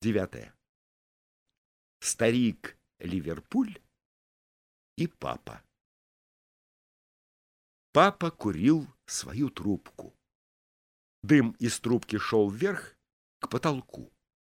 9. Старик Ливерпуль и папа. Папа курил свою трубку. Дым из трубки шел вверх к потолку.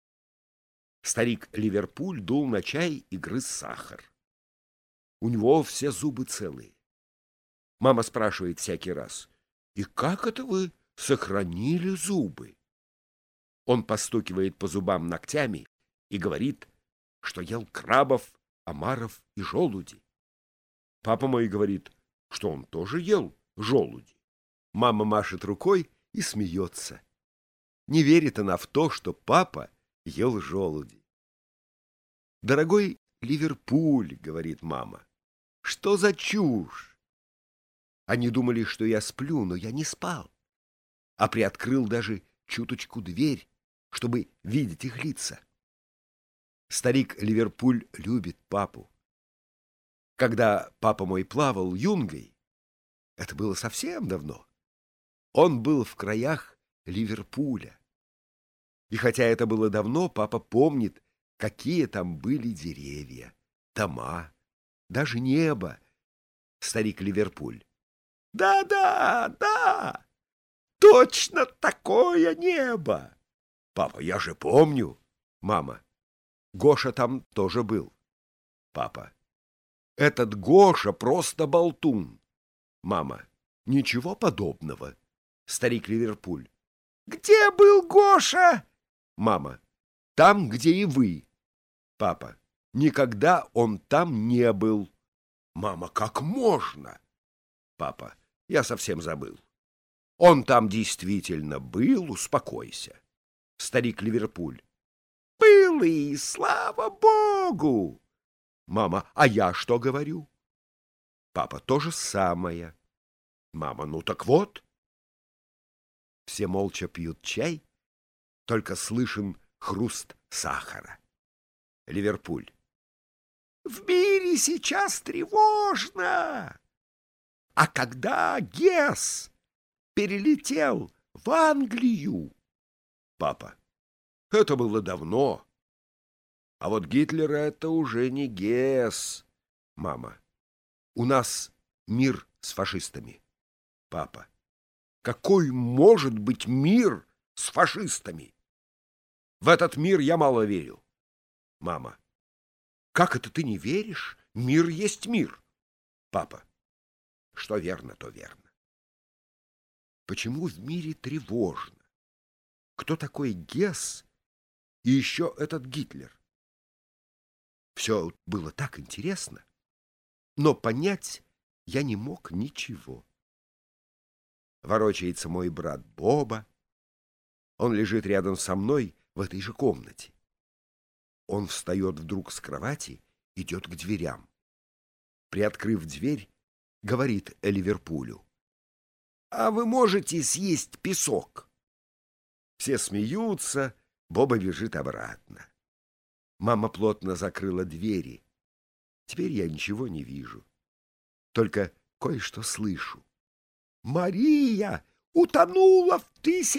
Старик Ливерпуль дул на чай и грыз сахар. У него все зубы целые. Мама спрашивает всякий раз: «И как это вы сохранили зубы?» Он постукивает по зубам ногтями и говорит, что ел крабов, омаров и желуди. Папа мой говорит, что он тоже ел желуди. Мама машет рукой и смеется. Не верит она в то, что папа ел желуди. «Дорогой Ливерпуль, — говорит мама, — что за чушь? Они думали, что я сплю, но я не спал, а приоткрыл даже чуточку дверь, чтобы видеть их лица. Старик Ливерпуль любит папу. Когда папа мой плавал юнгой, это было совсем давно, он был в краях Ливерпуля. И хотя это было давно, папа помнит, какие там были деревья, дома, даже небо. Старик Ливерпуль: «Да, да, точно такое небо!» Папа: «Я же помню». Мама: «Гоша там тоже был». Папа: «Этот Гоша просто болтун». Мама: «Ничего подобного». Старик Ливерпуль: «Где был Гоша?» Мама: «Там, где и вы». Папа: «Никогда он там не был». Мама: «Как можно?» Папа: «Я совсем забыл. Он там действительно был, успокойся». Старик Ливерпуль: «Был, и слава Богу». Мама: «А я что говорю?» Папа: «То же самое». Мама: «Ну так вот». Все молча пьют чай, только слышен хруст сахара. Ливерпуль: «В мире сейчас тревожно. А когда Гесс перелетел в Англию?» Папа: «Это было давно. А вот Гитлер — это уже не Гесс». Мама: «У нас мир с фашистами». Папа: «Какой может быть мир с фашистами? В этот мир я мало верю». Мама: «Как это ты не веришь? Мир есть мир». Папа: «Что верно, то верно». Почему в мире тревожно? Кто такой Гесс и еще этот Гитлер? Все было так интересно, но понять я не мог ничего. Ворочается мой брат Боба. Он лежит рядом со мной в этой же комнате. Он встает вдруг с кровати, идет к дверям. Приоткрыв дверь, говорит Ливерпулю: «А вы можете съесть песок?» Все смеются, Боба бежит обратно. Мама плотно закрыла двери. Теперь я ничего не вижу, только кое-что слышу. «Мария утонула в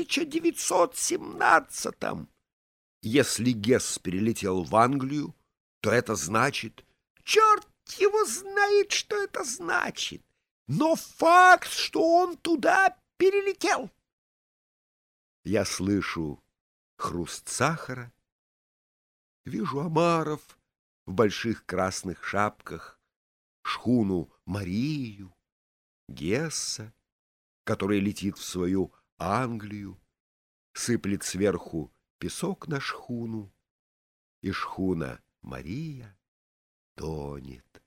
1917-м. Если Гесс перелетел в Англию, то это значит... Черт его знает, что это значит, но факт, что он туда перелетел». Я слышу хруст сахара, вижу омаров в больших красных шапках, шхуну Марию, Гесса, который летит в свою Англию, сыплет сверху песок на шхуну, и шхуна Мария тонет.